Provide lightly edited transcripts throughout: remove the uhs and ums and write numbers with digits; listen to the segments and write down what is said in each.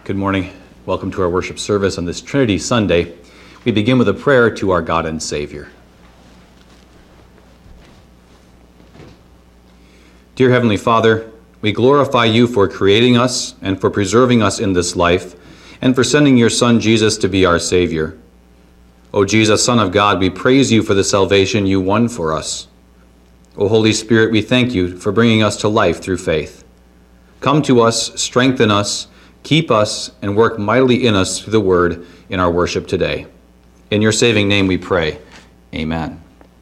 Good morning. Welcome to our worship service on this Trinity Sunday. We begin with a prayer to our God and Savior. Dear Heavenly Father, we glorify you for creating us and for preserving us in this life and for sending your Son Jesus to be our Savior. O Jesus, Son of God, we praise you for the salvation you won for us. O Holy Spirit, we thank you for bringing us to life through faith. Come to us, strengthen us, keep us, and work mightily in us through the word in our worship today. In your saving name we pray. Amen.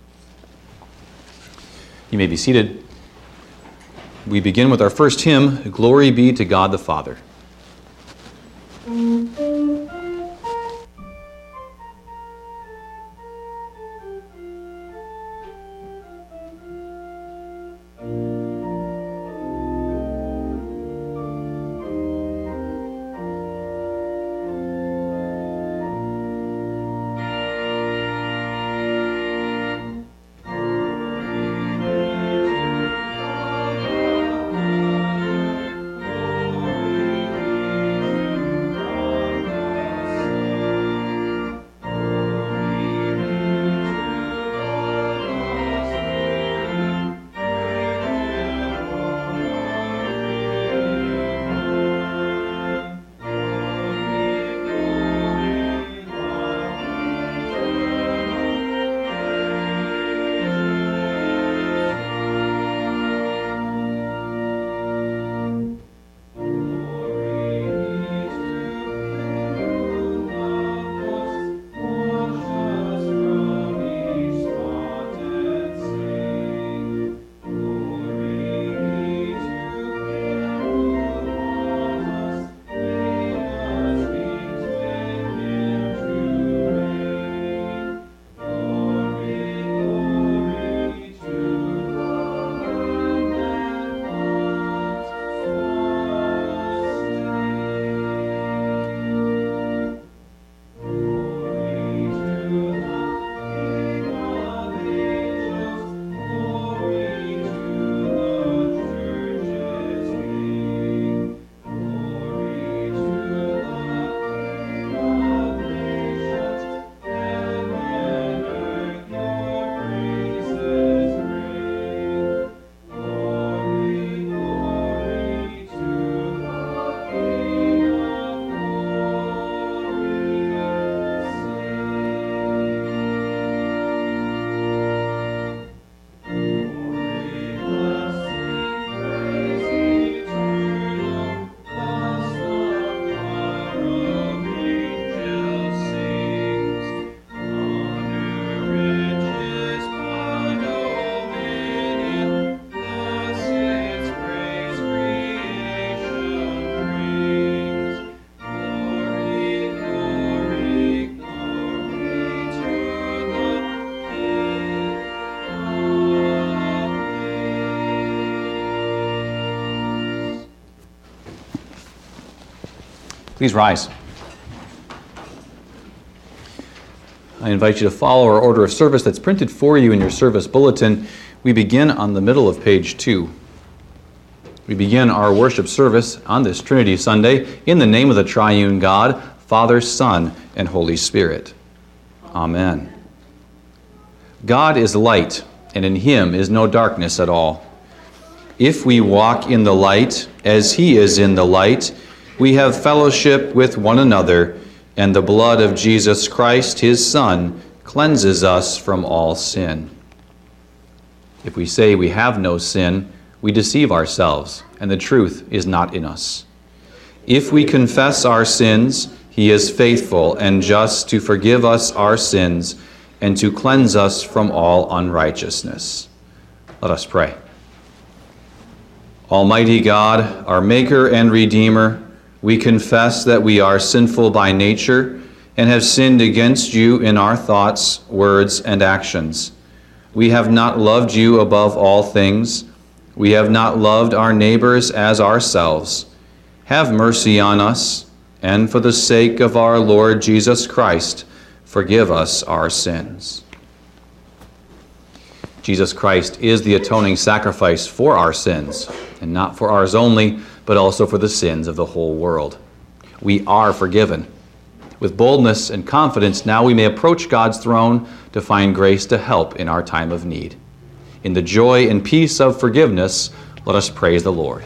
You may be seated. We begin with our first hymn, Glory Be to God the Father. Please rise. I invite you to follow our order of service that's printed for you in your service bulletin. We begin on the middle of page 2. We begin our worship service on this Trinity Sunday in the name of the triune God, Father, Son, and Holy Spirit. Amen. God is light, and in him is no darkness at all. If we walk in the light as he is in the light, we have fellowship with one another, and the blood of Jesus Christ, his Son, cleanses us from all sin. If we say we have no sin, we deceive ourselves, and the truth is not in us. If we confess our sins, he is faithful and just to forgive us our sins and to cleanse us from all unrighteousness. Let us pray. Almighty God, our Maker and Redeemer, we confess that we are sinful by nature and have sinned against you in our thoughts, words, and actions. We have not loved you above all things. We have not loved our neighbors as ourselves. Have mercy on us, and for the sake of our Lord Jesus Christ, forgive us our sins. Jesus Christ is the atoning sacrifice for our sins, and not for ours only, but also for the sins of the whole world. we are forgiven. With boldness and confidence, now we may approach God's throne to find grace to help in our time of need. In the joy and peace of forgiveness, let us praise the Lord.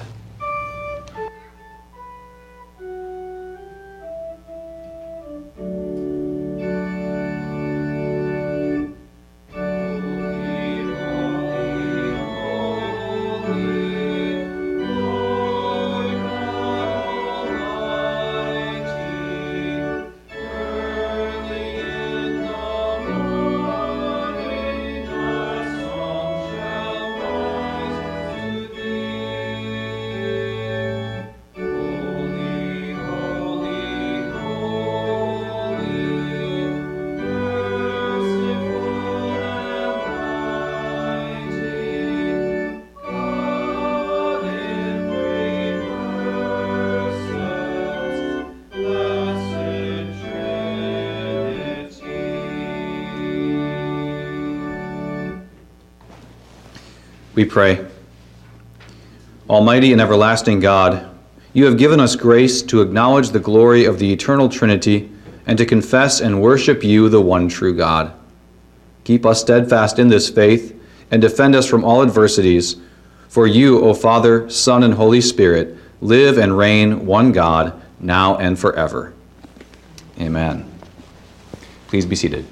We pray. Almighty and everlasting God, you have given us grace to acknowledge the glory of the eternal Trinity and to confess and worship you, the one true God. Keep us steadfast in this faith and defend us from all adversities. For you, O Father, Son, and Holy Spirit, live and reign one God, now and forever. Amen. Please be seated.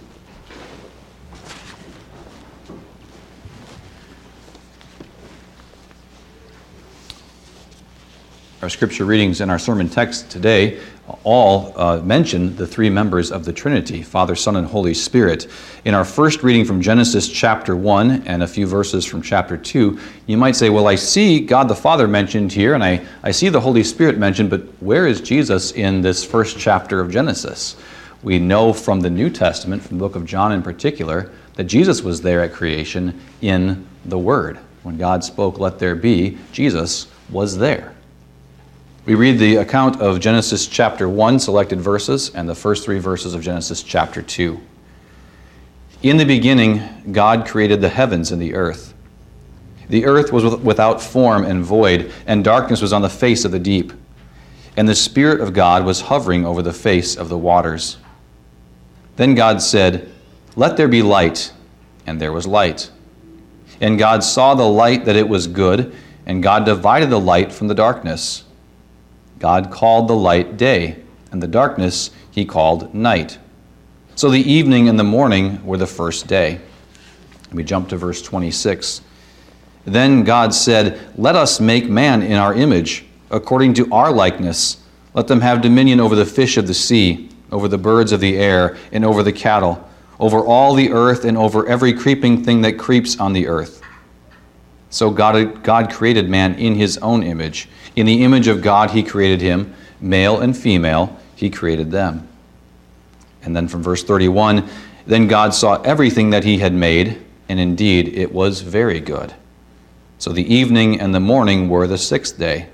Our scripture readings and our sermon text today all mention the three members of the Trinity, Father, Son, and Holy Spirit. In our first reading from Genesis chapter 1 and a few verses from chapter 2, you might say, well, I see God the Father mentioned here, and I see the Holy Spirit mentioned, but where is Jesus in this first chapter of Genesis? We know from the New Testament, from the book of John in particular, that Jesus was there at creation in the Word. When God spoke, "Let there be," Jesus was there. We read the account of Genesis chapter 1, selected verses, and the first three verses of Genesis chapter 2. In the beginning, God created the heavens and the earth. The earth was without form and void, and darkness was on the face of the deep. And the Spirit of God was hovering over the face of the waters. Then God said, "Let there be light," and there was light. And God saw the light that it was good, and God divided the light from the darkness. God called the light day, and the darkness he called night. So the evening and the morning were the first day. We jump to verse 26. Then God said, "Let us make man in our image, according to our likeness. Let them have dominion over the fish of the sea, over the birds of the air, and over the cattle, over all the earth, and over every creeping thing that creeps on the earth." So God created man in his own image. In the image of God he created him, male and female he created them. And then from verse 31, then God saw everything that he had made, and indeed it was very good. So the evening and the morning were the sixth day.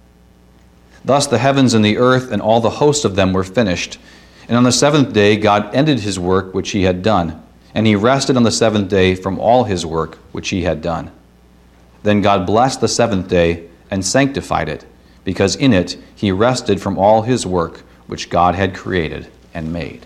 Thus the heavens and the earth and all the host of them were finished. And on the seventh day God ended his work which he had done, and he rested on the seventh day from all his work which he had done. Then God blessed the seventh day and sanctified it, because in it he rested from all his work which God had created and made.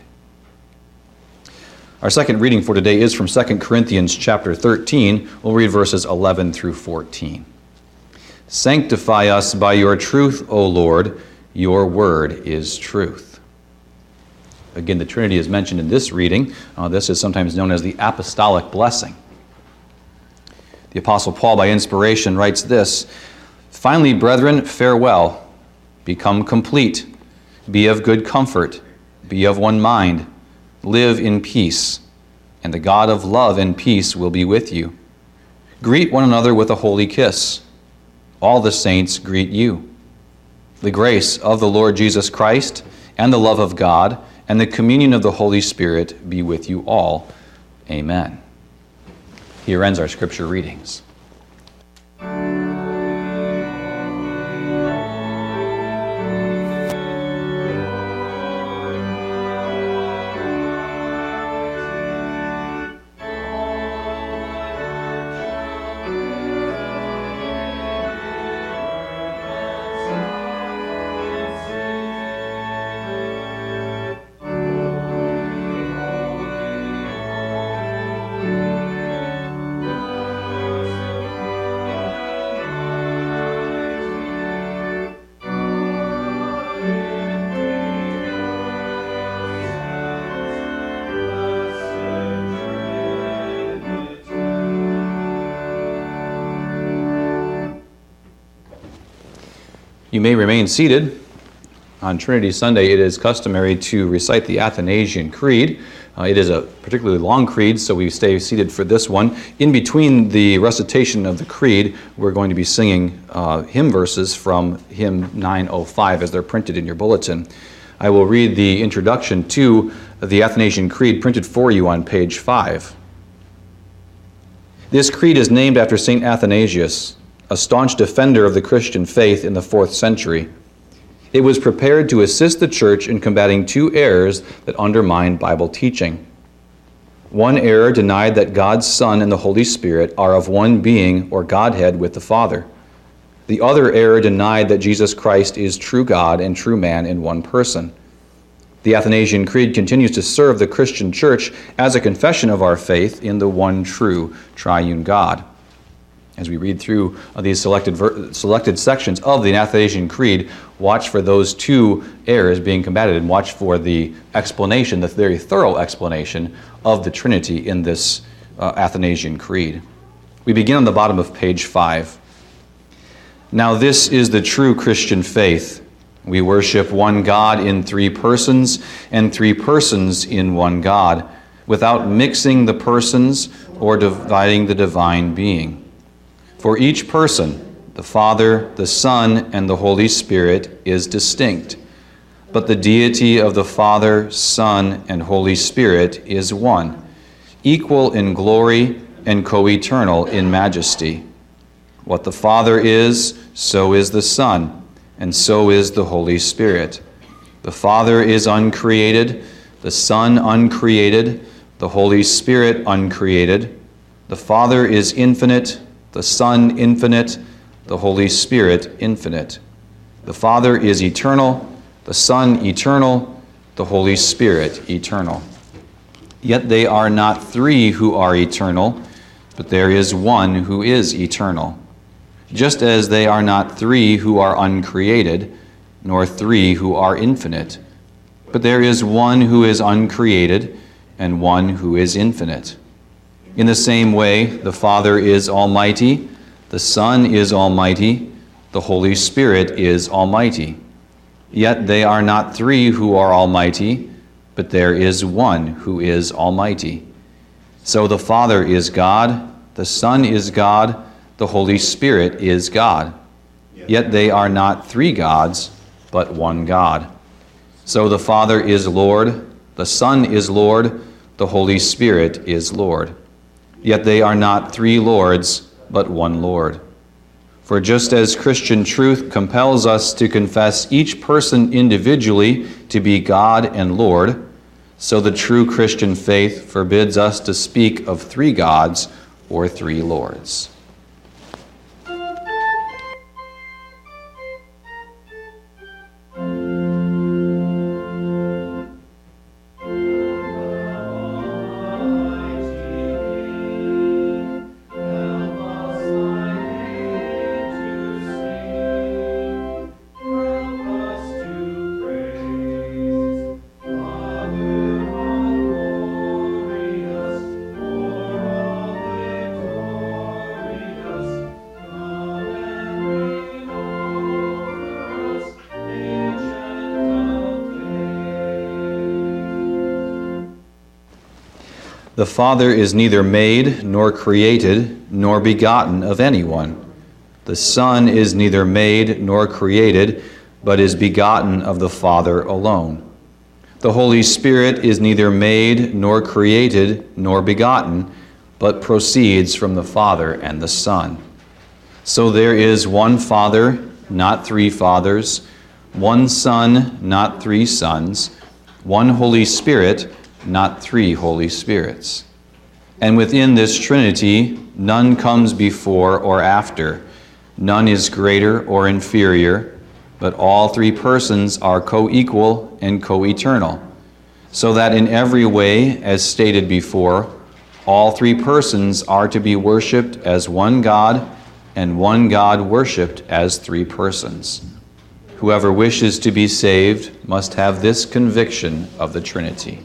Our second reading for today is from 2 Corinthians chapter 13. We'll read verses 11 through 14. "Sanctify us by your truth, O Lord, your word is truth." Again, the Trinity is mentioned in this reading. This is sometimes known as the apostolic blessing. The Apostle Paul, by inspiration, writes this, "Finally, brethren, farewell. Become complete. Be of good comfort. Be of one mind. Live in peace. And the God of love and peace will be with you. Greet one another with a holy kiss. All the saints greet you. The grace of the Lord Jesus Christ and the love of God and the communion of the Holy Spirit be with you all. Amen." Here ends our scripture readings. You may remain seated. On Trinity Sunday, it is customary to recite the Athanasian Creed. It is a particularly long creed, so we stay seated for this one. In between the recitation of the creed, we're going to be singing hymn verses from hymn 905 as they're printed in your bulletin. I will read the introduction to the Athanasian Creed printed for you on page 5. This creed is named after St. Athanasius, a staunch defender of the Christian faith in the 4th century. It was prepared to assist the Church in combating two errors that undermine Bible teaching. One error denied that God's Son and the Holy Spirit are of one being or Godhead with the Father. The other error denied that Jesus Christ is true God and true man in one person. The Athanasian Creed continues to serve the Christian Church as a confession of our faith in the one true triune God. As we read through these selected sections of the Athanasian Creed, watch for those two errors being combated and watch for the explanation, the very thorough explanation of the Trinity in this Athanasian Creed. We begin on the bottom of page 5. Now this is the true Christian faith. We worship one God in three persons and three persons in one God, without mixing the persons or dividing the divine being. For each person, the Father, the Son, and the Holy Spirit is distinct, but the deity of the Father, Son, and Holy Spirit is one, equal in glory and co-eternal in majesty. What the Father is, so is the Son, and so is the Holy Spirit. The Father is uncreated, the Son uncreated, the Holy Spirit uncreated. The Father is infinite, the Son infinite, the Holy Spirit infinite. The Father is eternal, the Son eternal, the Holy Spirit eternal. Yet they are not three who are eternal, but there is one who is eternal. Just as they are not three who are uncreated, nor three who are infinite, but there is one who is uncreated and one who is infinite. In the same way, the Father is almighty, the Son is almighty, the Holy Spirit is almighty. Yet they are not three who are almighty, but there is one who is almighty. So the Father is God, the Son is God, the Holy Spirit is God. Yet they are not three gods, but one God. So the Father is Lord, the Son is Lord, the Holy Spirit is Lord. Yet they are not three Lords, but one Lord. For just as Christian truth compels us to confess each person individually to be God and Lord, so the true Christian faith forbids us to speak of three gods or three Lords. The Father is neither made, nor created, nor begotten of anyone. The Son is neither made, nor created, but is begotten of the Father alone. The Holy Spirit is neither made, nor created, nor begotten, but proceeds from the Father and the Son. So there is one Father, not three fathers, one Son, not three sons, one Holy Spirit, not three Holy Spirits. And within this Trinity, none comes before or after, none is greater or inferior, but all three persons are co-equal and co-eternal, so that in every way, as stated before, all three persons are to be worshipped as one God, and one God worshipped as three persons. Whoever wishes to be saved must have this conviction of the Trinity.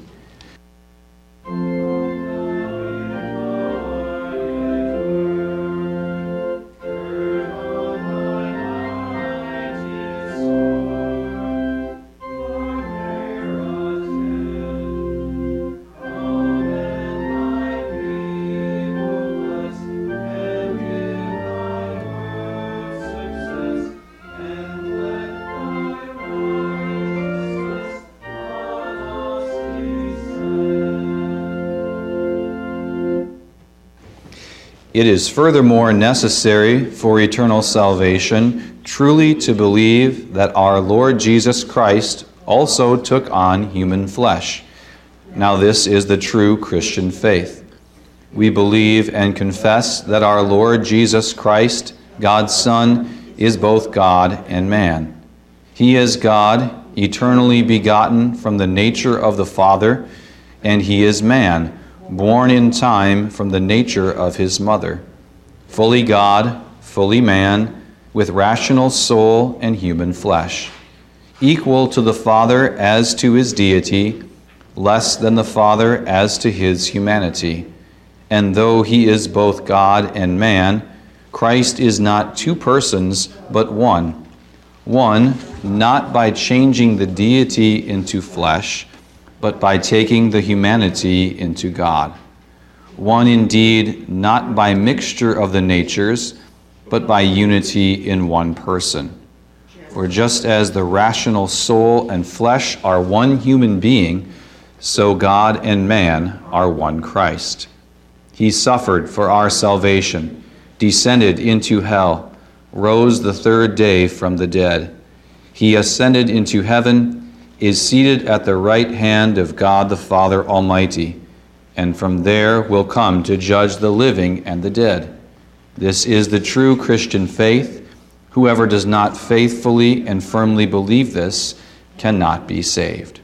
It is furthermore necessary for eternal salvation truly to believe that our Lord Jesus Christ also took on human flesh. Now this is the true Christian faith. We believe and confess that our Lord Jesus Christ, God's Son, is both God and man. He is God, eternally begotten from the nature of the Father, and he is man, born in time from the nature of his mother, fully God, fully man, with rational soul and human flesh, equal to the Father as to his deity, less than the Father as to his humanity. And though he is both God and man, Christ is not two persons, but one. One, not by changing the deity into flesh, but by taking the humanity into God. One indeed, not by mixture of the natures, but by unity in one person. For just as the rational soul and flesh are one human being, so God and man are one Christ. He suffered for our salvation, descended into hell, rose the third day from the dead. He ascended into heaven, is seated at the right hand of God the Father Almighty, and from there will come to judge the living and the dead. This is the true Christian faith. Whoever does not faithfully and firmly believe this cannot be saved.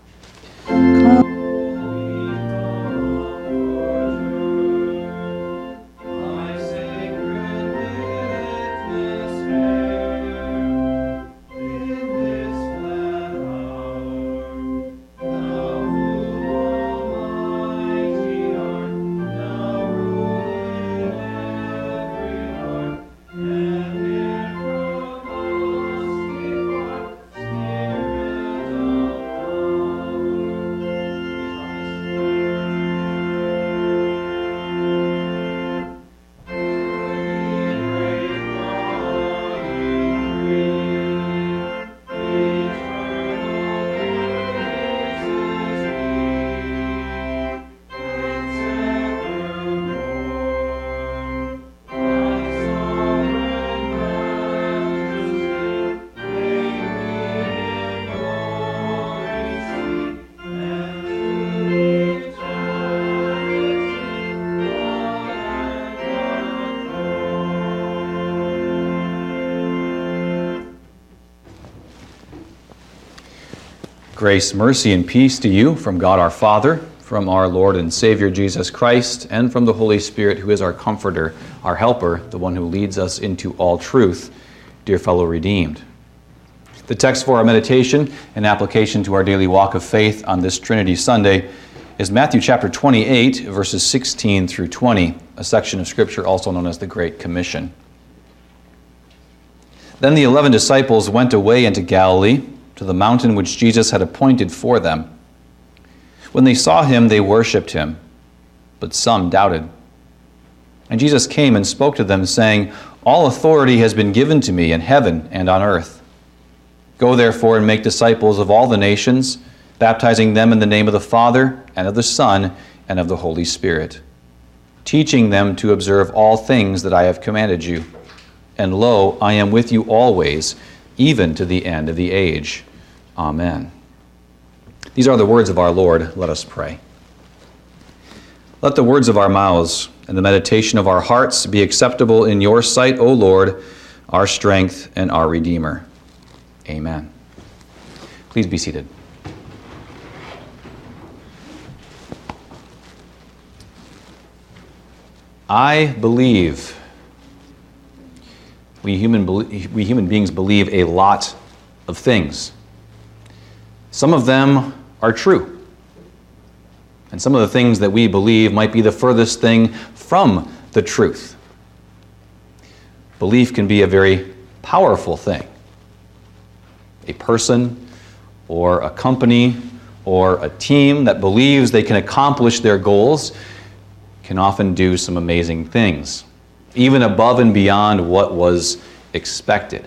Grace, mercy, and peace to you from God our Father, from our Lord and Savior Jesus Christ, and from the Holy Spirit, who is our comforter, our helper, the one who leads us into all truth, dear fellow redeemed. The text for our meditation and application to our daily walk of faith on this Trinity Sunday is Matthew chapter 28, verses 16 through 20, a section of Scripture also known as the Great Commission. Then the 11 disciples went away into Galilee, to the mountain which Jesus had appointed for them. When they saw him, they worshipped him, but some doubted. And Jesus came and spoke to them, saying, "All authority has been given to me in heaven and on earth. Go therefore and make disciples of all the nations, baptizing them in the name of the Father, and of the Son, and of the Holy Spirit, teaching them to observe all things that I have commanded you. And lo, I am with you always, even to the end of the age. Amen." These are the words of our Lord. Let us pray. Let the words of our mouths and the meditation of our hearts be acceptable in your sight, O Lord, our strength and our Redeemer. Amen. Please be seated. I believe. We human beings believe a lot of things. Some of them are true. And some of the things that we believe might be the furthest thing from the truth. Belief can be a very powerful thing. A person or a company or a team that believes they can accomplish their goals can often do some amazing things, even above and beyond what was expected.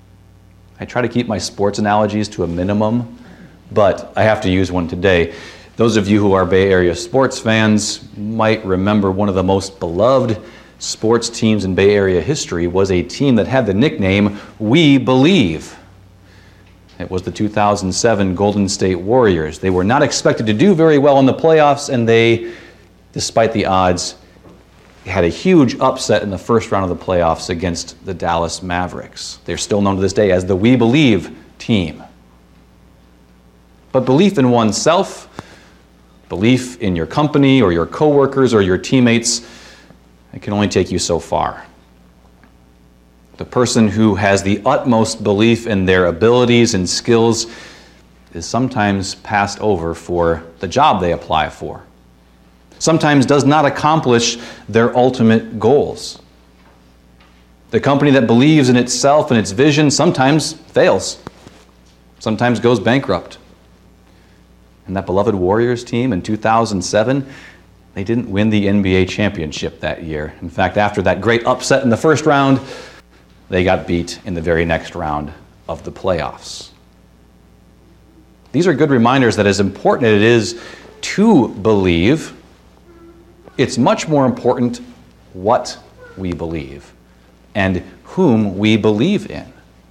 I try to keep my sports analogies to a minimum, but I have to use one today. Those of you who are Bay Area sports fans might remember one of the most beloved sports teams in Bay Area history was a team that had the nickname We Believe. It was the 2007 Golden State Warriors. They were not expected to do very well in the playoffs, and they, despite the odds, had a huge upset in the first round of the playoffs against the Dallas Mavericks. They're still known to this day as the We Believe team. But belief in oneself, belief in your company or your coworkers or your teammates, it can only take you so far. The person who has the utmost belief in their abilities and skills is sometimes passed over for the job they apply for. Sometimes does not accomplish their ultimate goals. The company that believes in itself and its vision sometimes fails, sometimes goes bankrupt. And that beloved Warriors team in 2007, they didn't win the NBA championship that year. In fact, after that great upset in the first round, they got beat in the very next round of the playoffs. These are good reminders that as important as it is to believe, it's much more important what we believe and whom we believe in.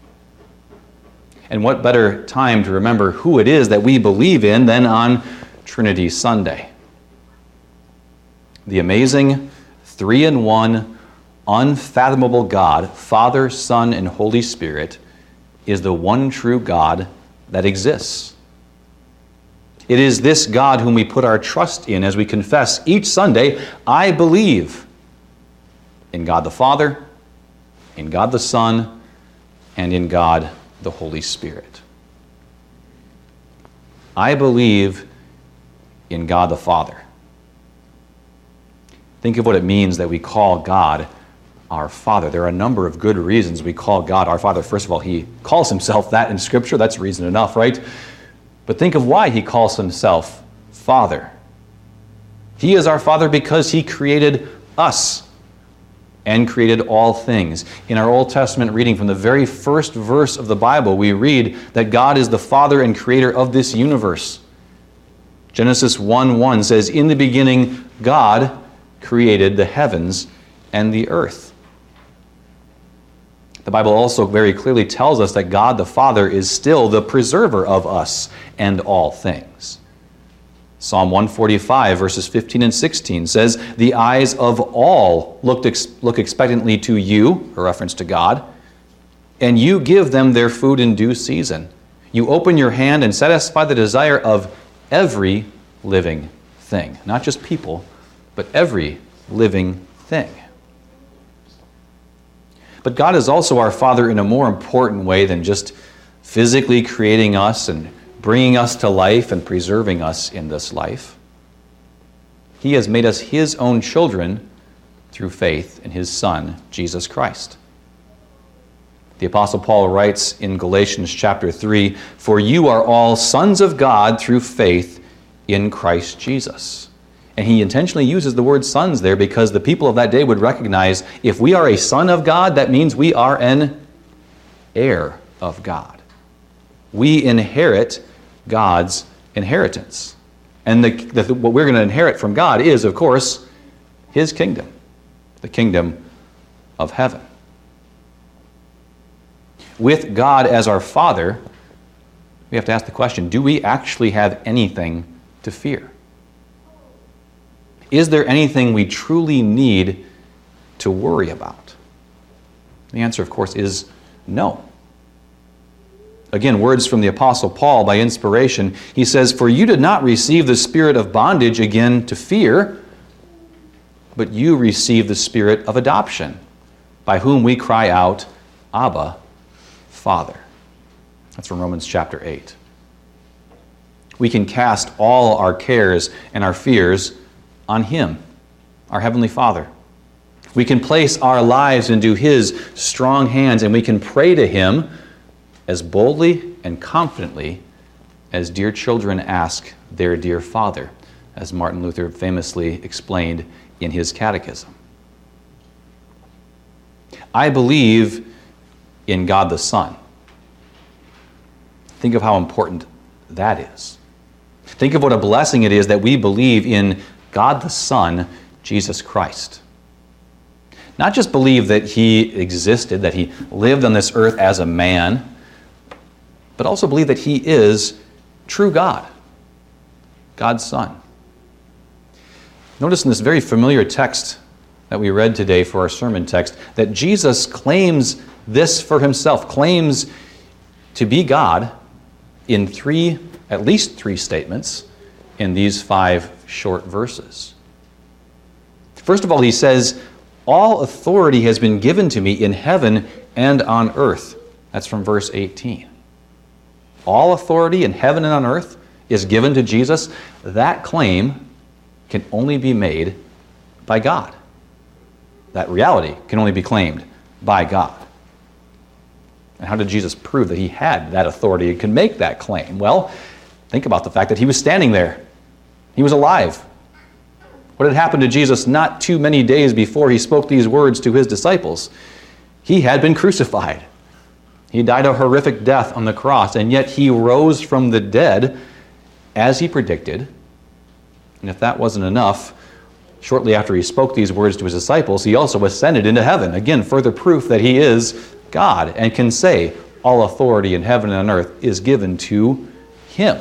And what better time to remember who it is that we believe in than on Trinity Sunday? The amazing 3-in-1, unfathomable God, Father, Son, and Holy Spirit, is the one true God that exists. It is this God whom we put our trust in as we confess each Sunday, I believe in God the Father, in God the Son, and in God the Holy Spirit. I believe in God the Father. Think of what it means that we call God our Father. There are a number of good reasons we call God our Father. First of all, he calls himself that in Scripture. That's reason enough, right? But think of why he calls himself Father. He is our Father because he created us and created all things. In our Old Testament reading from the very first verse of the Bible, we read that God is the Father and Creator of this universe. Genesis 1:1 says, in the beginning, God created the heavens and the earth. The Bible also very clearly tells us that God the Father is still the preserver of us and all things. Psalm 145, verses 15 and 16 says, the eyes of all look expectantly to you, a reference to God, and you give them their food in due season. You open your hand and satisfy the desire of every living thing. Not just people, but every living thing. But God is also our Father in a more important way than just physically creating us and bringing us to life and preserving us in this life. He has made us his own children through faith in his Son, Jesus Christ. The Apostle Paul writes in Galatians chapter 3, for you are all sons of God through faith in Christ Jesus. And he intentionally uses the word sons there because the people of that day would recognize if we are a son of God, that means we are an heir of God. We inherit God's inheritance. And what we're going to inherit from God is, of course, his kingdom, the kingdom of heaven. With God as our Father, we have to ask the question, do we actually have anything to fear? Is there anything we truly need to worry about? The answer, of course, is no. Again, words from the Apostle Paul by inspiration. He says, for you did not receive the spirit of bondage again to fear, but you received the spirit of adoption, by whom we cry out, Abba, Father. That's from Romans chapter 8. We can cast all our cares and our fears on him, our Heavenly Father. We can place our lives into his strong hands, and we can pray to him as boldly and confidently as dear children ask their dear Father, as Martin Luther famously explained in his catechism. I believe in God the Son. Think of how important that is. Think of what a blessing it is that we believe in God the Son, Jesus Christ. Not just believe that he existed, that he lived on this earth as a man, but also believe that he is true God, God's Son. Notice in this very familiar text that we read today for our sermon text that Jesus claims this for himself, claims to be God in at least three statements in these 5 short verses. First of all, he says, "All authority has been given to me in heaven and on earth." That's from verse 18. All authority in heaven and on earth is given to Jesus. That claim can only be made by God. That reality can only be claimed by God. And how did Jesus prove that he had that authority and could make that claim? Well, think about the fact that he was standing there. He was alive. What had happened to Jesus not too many days before he spoke these words to his disciples? He had been crucified. He died a horrific death on the cross, and yet he rose from the dead as he predicted. And if that wasn't enough, shortly after he spoke these words to his disciples, he also ascended into heaven. Again, further proof that he is God and can say, "All authority in heaven and on earth is given to him."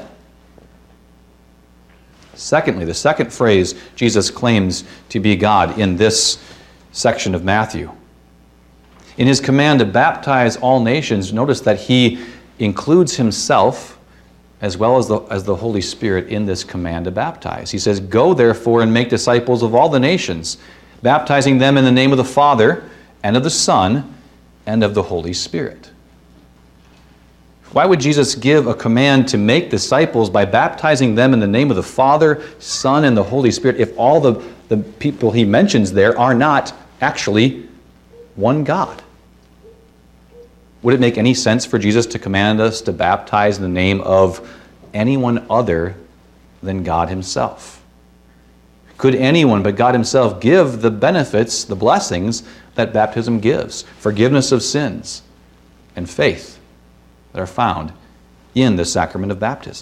Secondly, the second phrase Jesus claims to be God in this section of Matthew. In his command to baptize all nations, notice that he includes himself as well as the Holy Spirit in this command to baptize. He says, "Go therefore and make disciples of all the nations, baptizing them in the name of the Father and of the Son and of the Holy Spirit." Why would Jesus give a command to make disciples by baptizing them in the name of the Father, Son, and the Holy Spirit if all the people he mentions there are not actually one God? Would it make any sense for Jesus to command us to baptize in the name of anyone other than God himself? Could anyone but God himself give the benefits, the blessings that baptism gives? Forgiveness of sins and faith that are found in the sacrament of baptism.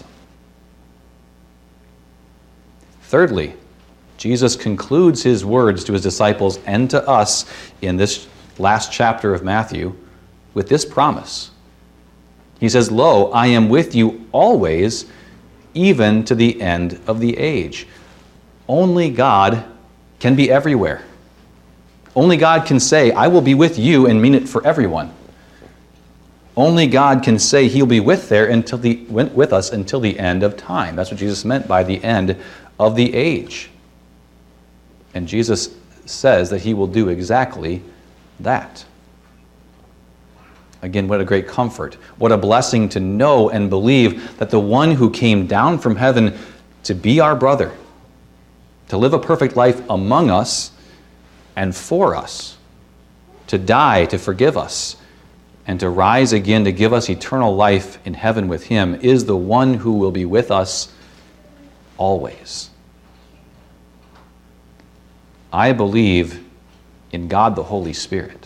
Thirdly, Jesus concludes his words to his disciples and to us in this last chapter of Matthew with this promise. He says, "Lo, I am with you always, even to the end of the age." Only God can be everywhere. Only God can say, "I will be with you," and mean it for everyone. Only God can say he'll be with us until the end of time. That's what Jesus meant by the end of the age. And Jesus says that he will do exactly that. Again, what a great comfort. What a blessing to know and believe that the one who came down from heaven to be our brother, to live a perfect life among us and for us, to die to forgive us, and to rise again to give us eternal life in heaven with him, is the one who will be with us always. I believe in God the Holy Spirit.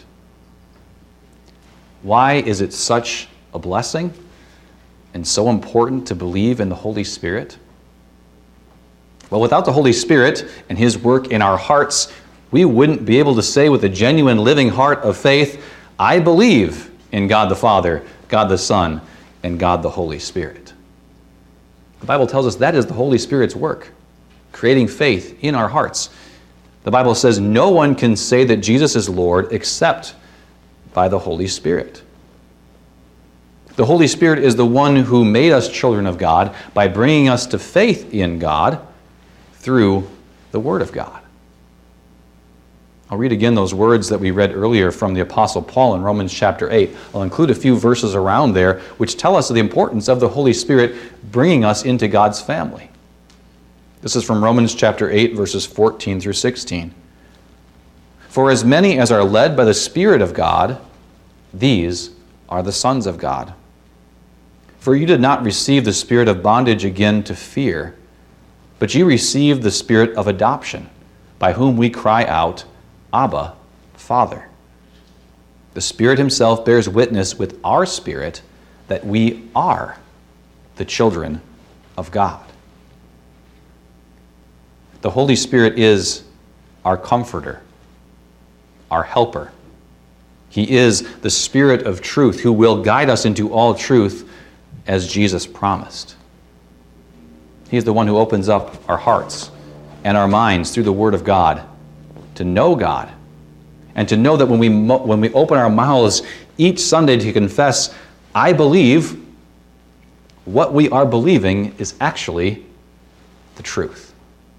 Why is it such a blessing and so important to believe in the Holy Spirit? Well, without the Holy Spirit and his work in our hearts, we wouldn't be able to say with a genuine living heart of faith, "I believe in God the Father, God the Son, and God the Holy Spirit." The Bible tells us that is the Holy Spirit's work, creating faith in our hearts. The Bible says no one can say that Jesus is Lord except by the Holy Spirit. The Holy Spirit is the one who made us children of God by bringing us to faith in God through the Word of God. I'll read again those words that we read earlier from the Apostle Paul in Romans chapter 8. I'll include a few verses around there which tell us the importance of the Holy Spirit bringing us into God's family. This is from Romans chapter 8, verses 14 through 16. "For as many as are led by the Spirit of God, these are the sons of God. For you did not receive the spirit of bondage again to fear, but you received the spirit of adoption, by whom we cry out, Abba, Father. The Spirit himself bears witness with our spirit that we are the children of God." The Holy Spirit is our comforter, our helper. He is the Spirit of truth who will guide us into all truth as Jesus promised. He is the one who opens up our hearts and our minds through the Word of God to know God and to know that when we open our mouths each Sunday to confess, I believe, what we are believing is actually the truth.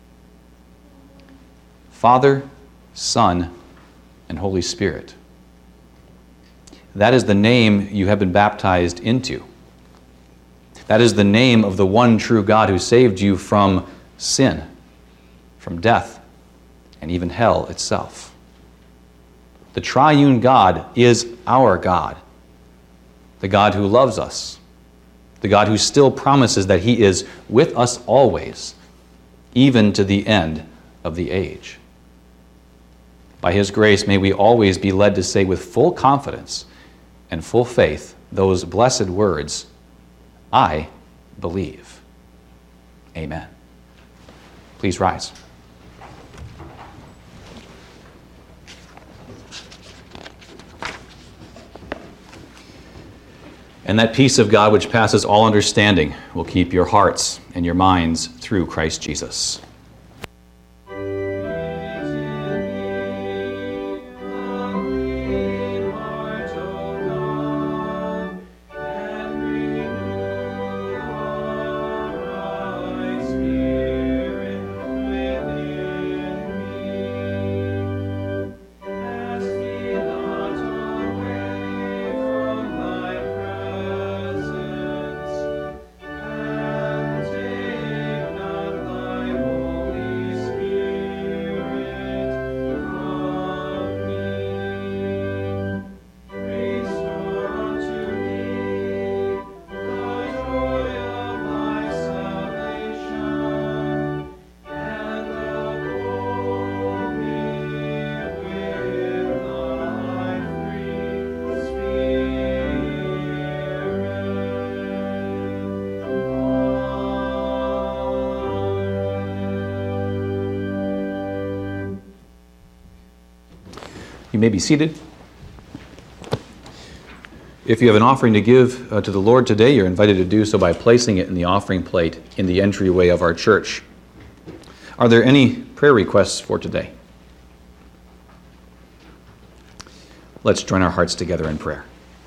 Father, Son, and Holy Spirit. That is the name you have been baptized into. That is the name of the one true God who saved you from sin, from death, and even hell itself. The triune God is our God, the God who loves us, the God who still promises that He is with us always, even to the end of the age. By His grace, may we always be led to say with full confidence and full faith those blessed words, I believe. Amen. Please rise. And that peace of God which passes all understanding will keep your hearts and your minds through Christ Jesus. You may be seated. If you have an offering to give to the Lord today, you're invited to do so by placing it in the offering plate in the entryway of our church. Are there any prayer requests for today? Let's join our hearts together in prayer.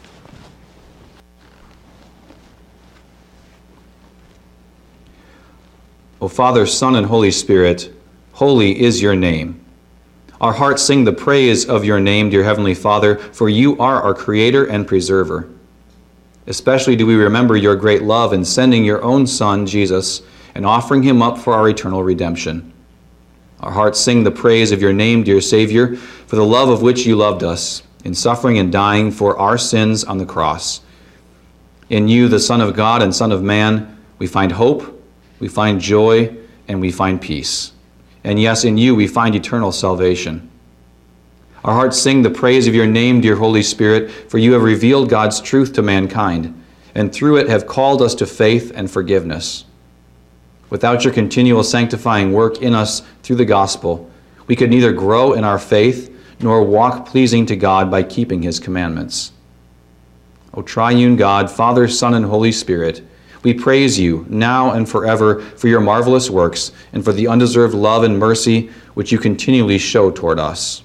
O Father, Son, and Holy Spirit, holy is your name. Our hearts sing the praise of your name, dear Heavenly Father, for you are our Creator and Preserver. Especially do we remember your great love in sending your own Son, Jesus, and offering him up for our eternal redemption. Our hearts sing the praise of your name, dear Savior, for the love of which you loved us, in suffering and dying for our sins on the cross. In you, the Son of God and Son of Man, we find hope, we find joy, and we find peace. And yes, in you we find eternal salvation. Our hearts sing the praise of your name, dear Holy Spirit, for you have revealed God's truth to mankind, and through it have called us to faith and forgiveness. Without your continual sanctifying work in us through the gospel, we could neither grow in our faith nor walk pleasing to God by keeping his commandments. O triune God, Father, Son, and Holy Spirit, we praise you now and forever for your marvelous works and for the undeserved love and mercy which you continually show toward us.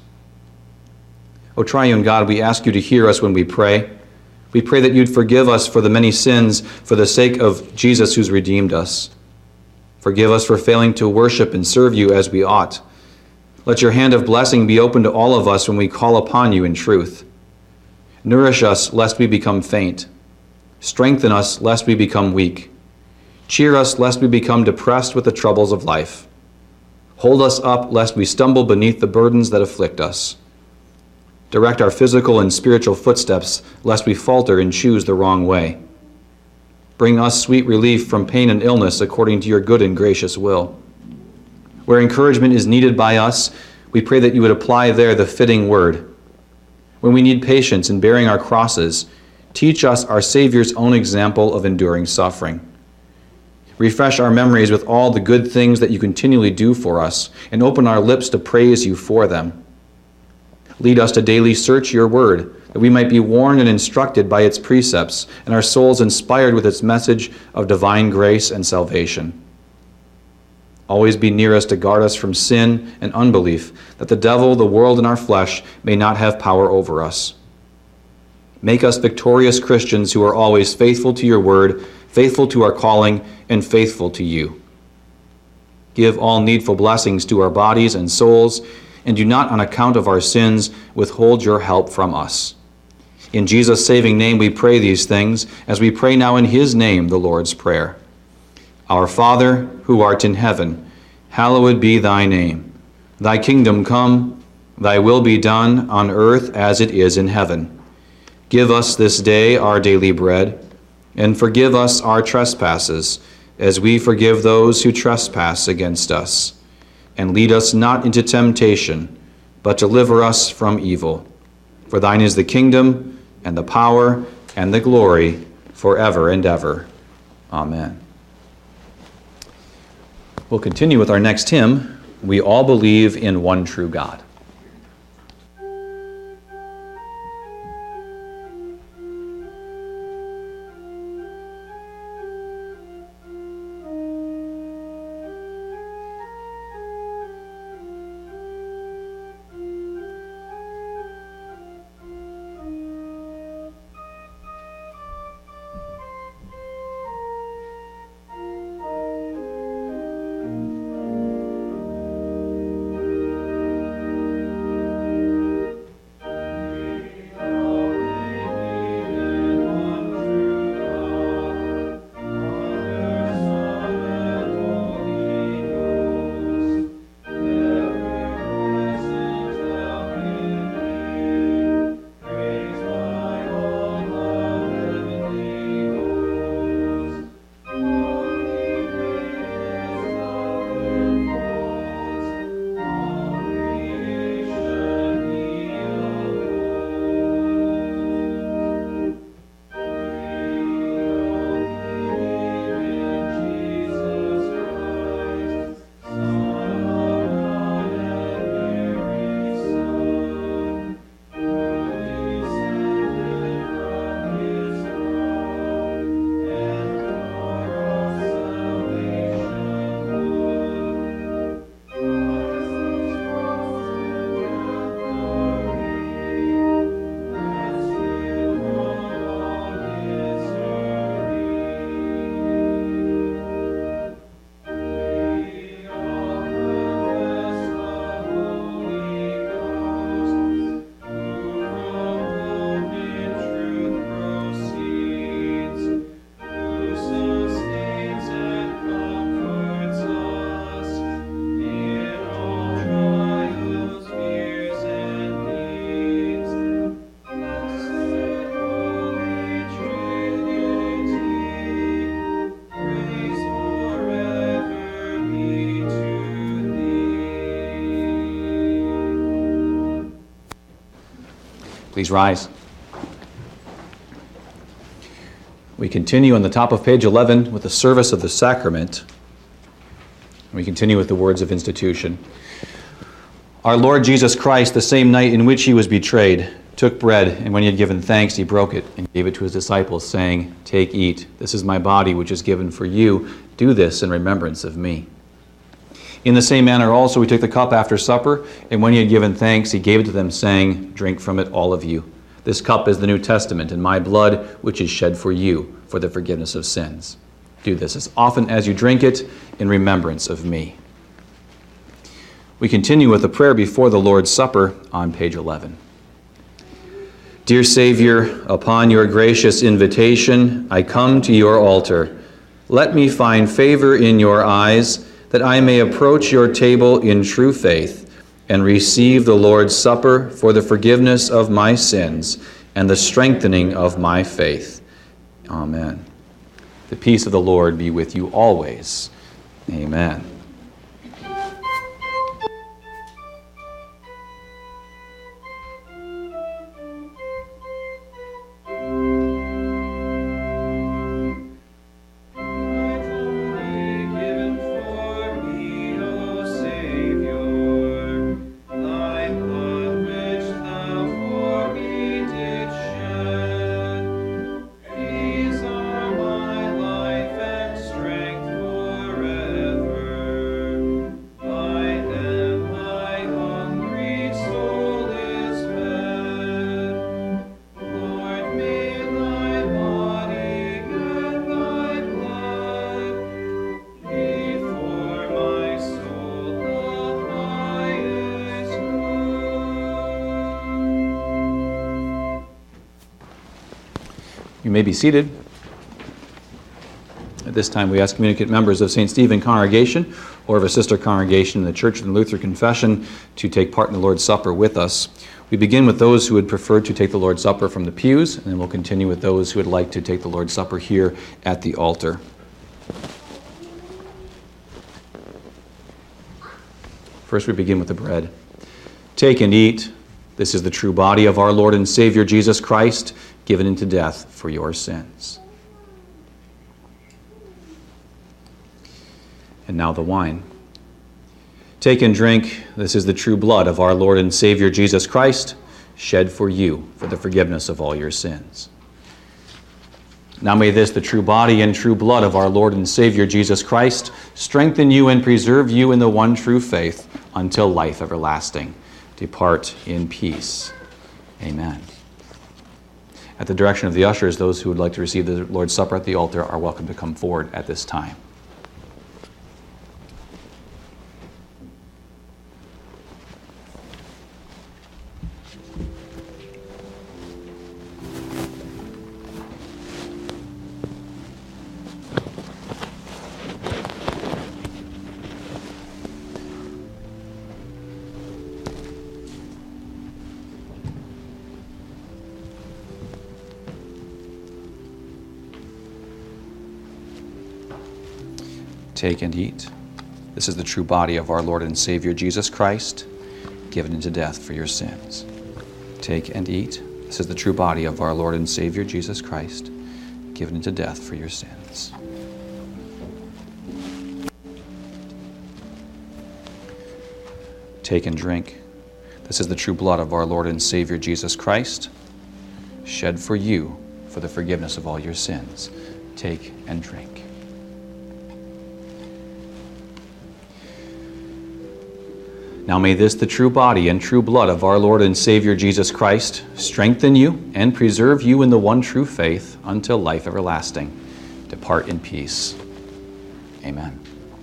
O triune God, we ask you to hear us when we pray. We pray that you'd forgive us for the many sins for the sake of Jesus who's redeemed us. Forgive us for failing to worship and serve you as we ought. Let your hand of blessing be open to all of us when we call upon you in truth. Nourish us lest we become faint. Strengthen us lest we become weak. Cheer us lest we become depressed with the troubles of life. Hold us up lest we stumble beneath the burdens that afflict us. Direct our physical and spiritual footsteps lest we falter and choose the wrong way. Bring us sweet relief from pain and illness according to your good and gracious will. Where encouragement is needed by us, we pray that you would apply there the fitting word. When we need patience in bearing our crosses, teach us our Savior's own example of enduring suffering. Refresh our memories with all the good things that you continually do for us, and open our lips to praise you for them. Lead us to daily search your word, that we might be warned and instructed by its precepts, and our souls inspired with its message of divine grace and salvation. Always be near us to guard us from sin and unbelief, that the devil, the world, and our flesh may not have power over us. Make us victorious Christians who are always faithful to your word, faithful to our calling, and faithful to you. Give all needful blessings to our bodies and souls, and do not, on account of our sins, withhold your help from us. In Jesus' saving name we pray these things, as we pray now in his name the Lord's Prayer. Our Father, who art in heaven, hallowed be thy name. Thy kingdom come, thy will be done on earth as it is in heaven. Give us this day our daily bread, and forgive us our trespasses, as we forgive those who trespass against us. And lead us not into temptation, but deliver us from evil. For thine is the kingdom, and the power, and the glory, forever and ever. Amen. We'll continue with our next hymn, We All Believe in One True God. Please rise. We continue on the top of page 11 with the service of the sacrament. We continue with the words of institution. Our Lord Jesus Christ, the same night in which he was betrayed, took bread, and when he had given thanks, he broke it and gave it to his disciples, saying, "Take, eat. This is my body, which is given for you. Do this in remembrance of me." In the same manner also he took the cup after supper, and when he had given thanks, he gave it to them, saying, "Drink from it, all of you. This cup is the New Testament in my blood, which is shed for you for the forgiveness of sins. Do this as often as you drink it in remembrance of me." We continue with the prayer before the Lord's Supper on page 11. Dear Savior, upon your gracious invitation, I come to your altar. Let me find favor in your eyes, that I may approach your table in true faith and receive the Lord's Supper for the forgiveness of my sins and the strengthening of my faith. Amen. The peace of the Lord be with you always. Amen. You may be seated. At this time, we ask communicant members of St. Stephen Congregation or of a sister congregation in the Church of the Lutheran Confession to take part in the Lord's Supper with us. We begin with those who would prefer to take the Lord's Supper from the pews, and then we'll continue with those who would like to take the Lord's Supper here at the altar. First, we begin with the bread. Take and eat. This is the true body of our Lord and Savior Jesus Christ, given into death for your sins. And now the wine. Take and drink. This is the true blood of our Lord and Savior Jesus Christ, shed for you for the forgiveness of all your sins. Now may this, the true body and true blood of our Lord and Savior Jesus Christ, strengthen you and preserve you in the one true faith until life everlasting. Depart in peace. Amen. At the direction of the ushers, those who would like to receive the Lord's Supper at the altar are welcome to come forward at this time. Take and eat. This is the true body of our Lord and Savior Jesus Christ, given into death for your sins. Take and eat. This is the true body of our Lord and Savior Jesus Christ, given into death for your sins. Take and drink. This is the true blood of our Lord and Savior Jesus Christ, shed for you for the forgiveness of all your sins. Take and drink. Now may this, the true body and true blood of our Lord and Savior Jesus Christ, strengthen you and preserve you in the one true faith until life everlasting. Depart in peace. Amen.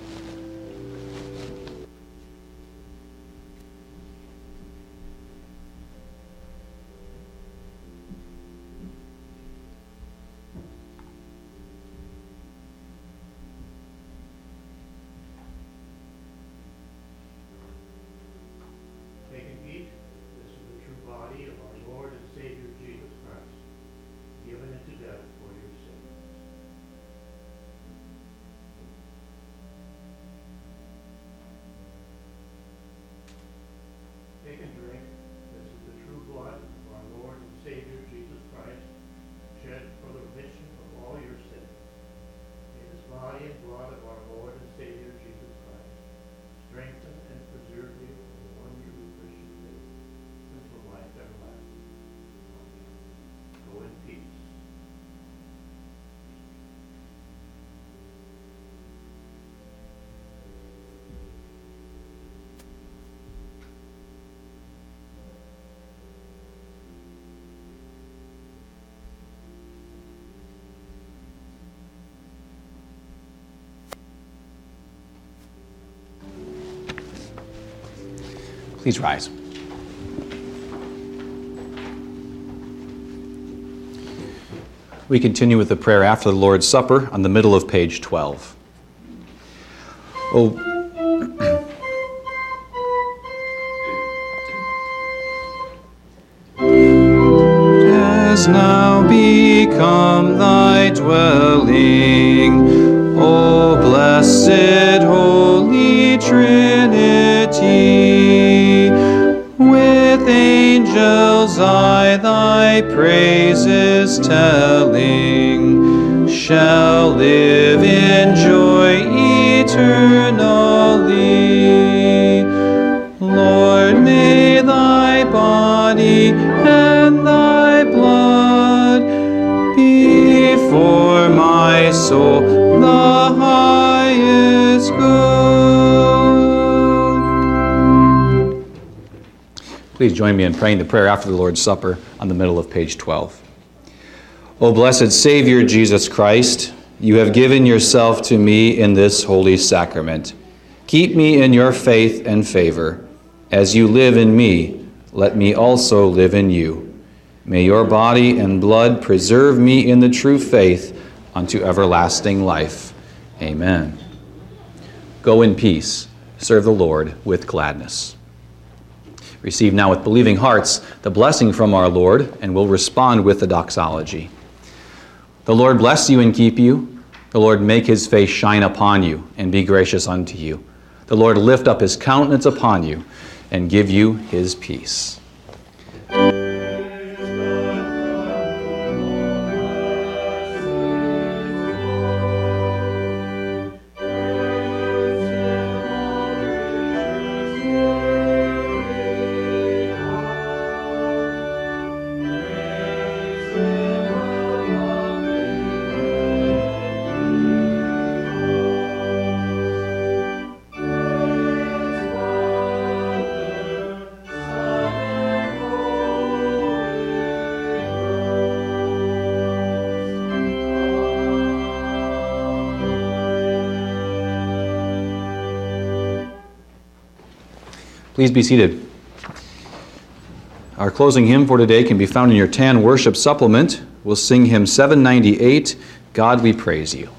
Take and drink. This is the true blood of our Lord and Savior Jesus Christ, shed for the remission of all your sins. May this body and blood of our Lord and Savior Jesus Christ strengthen and preserve you in the one true Christian faith until life everlasting. Amen. Go in peace. Please rise. We continue with the prayer after the Lord's Supper on the middle of page 12. Has now become thy dwelling, O blessed Holy Trinity. With angels I thy praises telling, shall live in joy eternally. Lord, may thy body and thy blood be for my soul the highest good. Please join me in praying the prayer after the Lord's Supper on the middle of page 12. O blessed Savior Jesus Christ, you have given yourself to me in this holy sacrament. Keep me in your faith and favor. As you live in me, let me also live in you. May your body and blood preserve me in the true faith unto everlasting life. Amen. Go in peace. Serve the Lord with gladness. Receive now with believing hearts the blessing from our Lord, and we'll respond with the doxology. The Lord bless you and keep you. The Lord make his face shine upon you and be gracious unto you. The Lord lift up his countenance upon you and give you his peace. Please be seated. Our closing hymn for today can be found in your TAN worship supplement. We'll sing hymn 798, God We Praise You.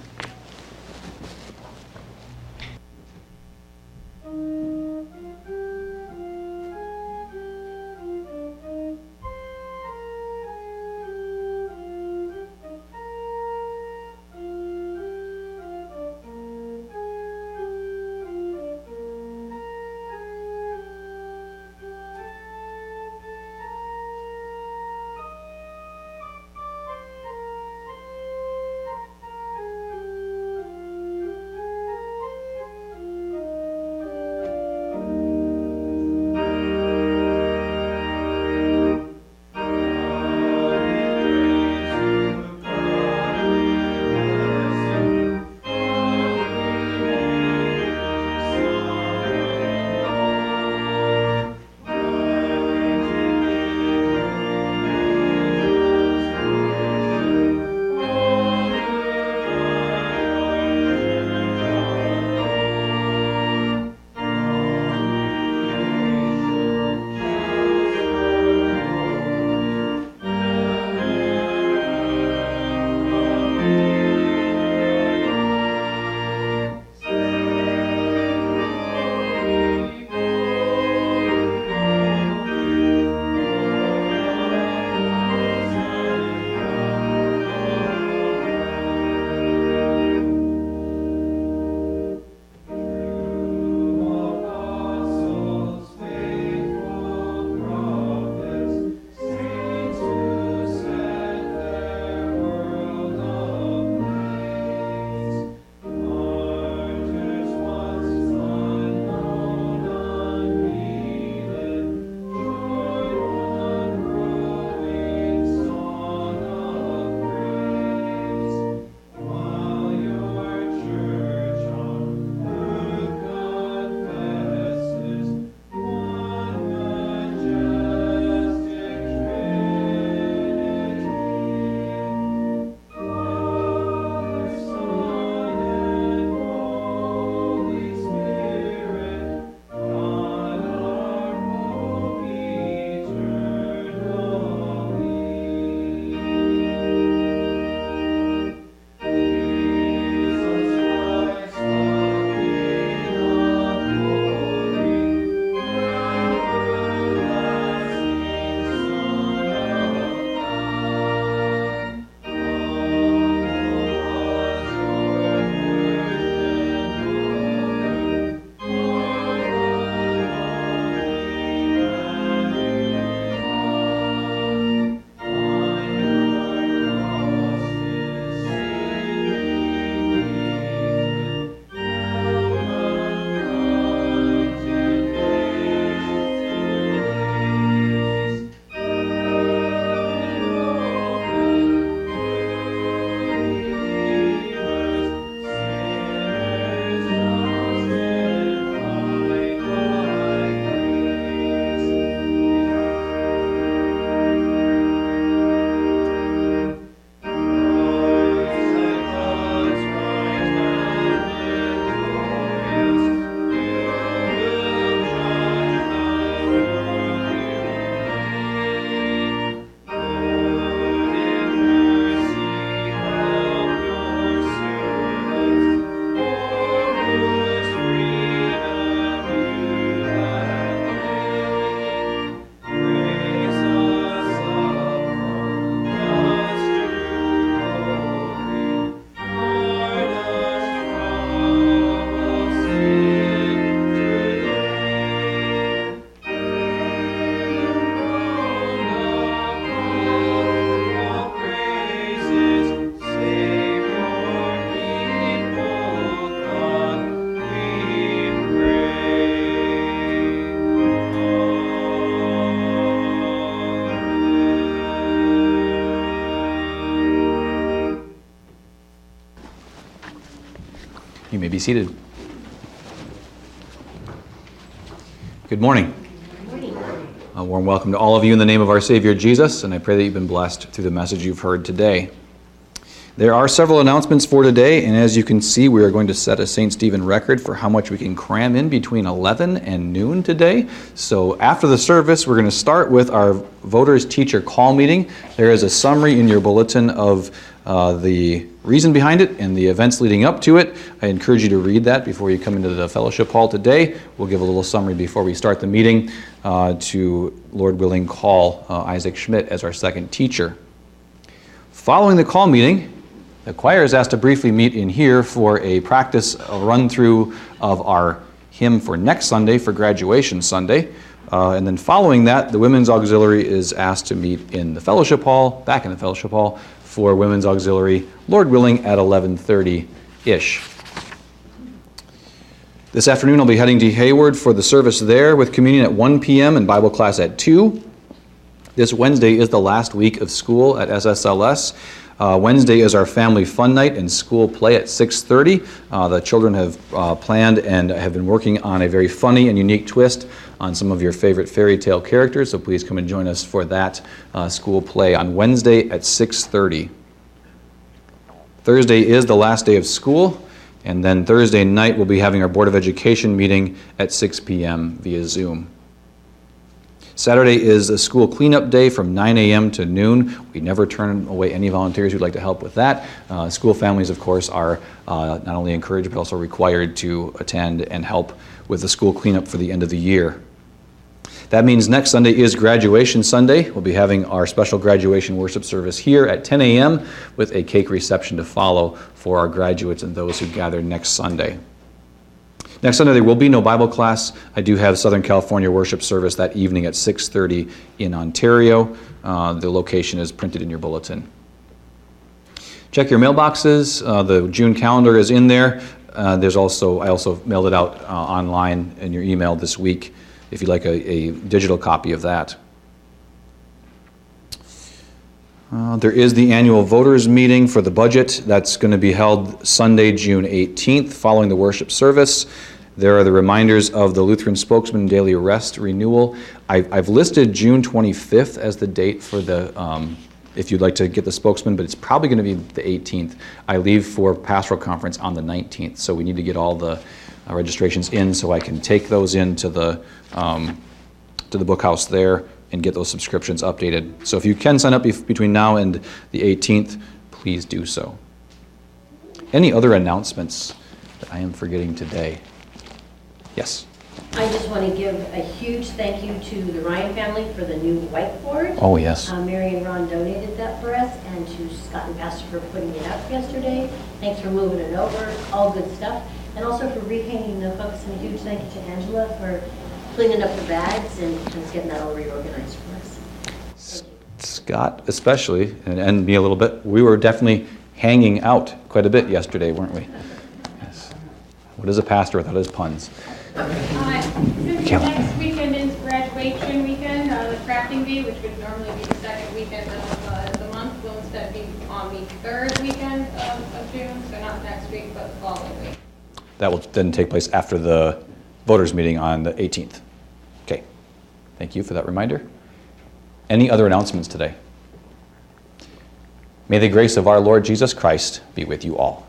be seated. Good morning. A warm welcome to all of you in the name of our Savior Jesus, and I pray that you've been blessed through the message you've heard today. There are several announcements for today, and as you can see, we are going to set a St. Stephen record for how much we can cram in between 11 and noon today. So after the service, we're going to start with our Voters Teacher Call meeting. There is a summary in your bulletin of the reason behind it and the events leading up to it. I encourage you to read that before you come into the fellowship hall today. We'll give a little summary before we start the meeting to, Lord willing, call Isaac Schmidt as our second teacher. Following the call meeting, the choir is asked to briefly meet in here for a practice, a run-through of our hymn for next Sunday, for Graduation Sunday. And then following that, the Women's Auxiliary is asked to meet in the fellowship hall, back in the fellowship hall, for Women's Auxiliary, Lord willing, at 11:30-ish. This afternoon, I'll be heading to Hayward for the service there with communion at 1 p.m. and Bible class at 2. This Wednesday is the last week of school at SSLS. Wednesday is our family fun night and school play at 6:30. The children have planned and have been working on a very funny and unique twist on some of your favorite fairy tale characters, so please come and join us for that school play on Wednesday at 6:30. Thursday is the last day of school, and then Thursday night we'll be having our Board of Education meeting at 6 p.m. via Zoom. Saturday is a school cleanup day from 9 a.m. to noon. We never turn away any volunteers who'd like to help with that. School families, of course, are not only encouraged but also required to attend and help with the school cleanup for the end of the year. That means next Sunday is Graduation Sunday. We'll be having our special graduation worship service here at 10 a.m. with a cake reception to follow for our graduates and those who gather next Sunday. Next Sunday, there will be no Bible class. I do have Southern California worship service that evening at 6:30 in Ontario. The location is printed in your bulletin. Check your mailboxes. The June calendar is in there. I also mailed it out online in your email this week if you'd like a digital copy of that. There is the annual voters meeting for the budget. That's going to be held Sunday, June 18th, following the worship service. There are the reminders of the Lutheran Spokesman Daily Rest renewal. I've listed June 25th as the date for the, if you'd like to get the spokesman, but it's probably going to be the 18th. I leave for pastoral conference on the 19th, so we need to get all the registrations in so I can take those into the bookhouse there and get those subscriptions updated. So if you can sign up between now and the 18th, please do so. Any other announcements that I am forgetting today? Yes. I just want to give a huge thank you to the Ryan family for the new whiteboard. Oh, yes. Mary and Ron donated that for us, and to Scott and Pastor for putting it up yesterday. Thanks for moving it over, all good stuff. And also for repainting the hooks, and a huge thank you to Angela for cleaning up the bags and just getting that all reorganized for us. Scott especially, and me a little bit, we were definitely hanging out quite a bit yesterday, weren't we? Yes. What is a pastor without his puns? Since next weekend is graduation weekend, the crafting bee, which would normally be the second weekend of the month, will instead be on the third weekend of June, so not next week, but the following week. That will then take place after the voters meeting on the 18th. Okay. Thank you for that reminder. Any other announcements today? May the grace of our Lord Jesus Christ be with you all.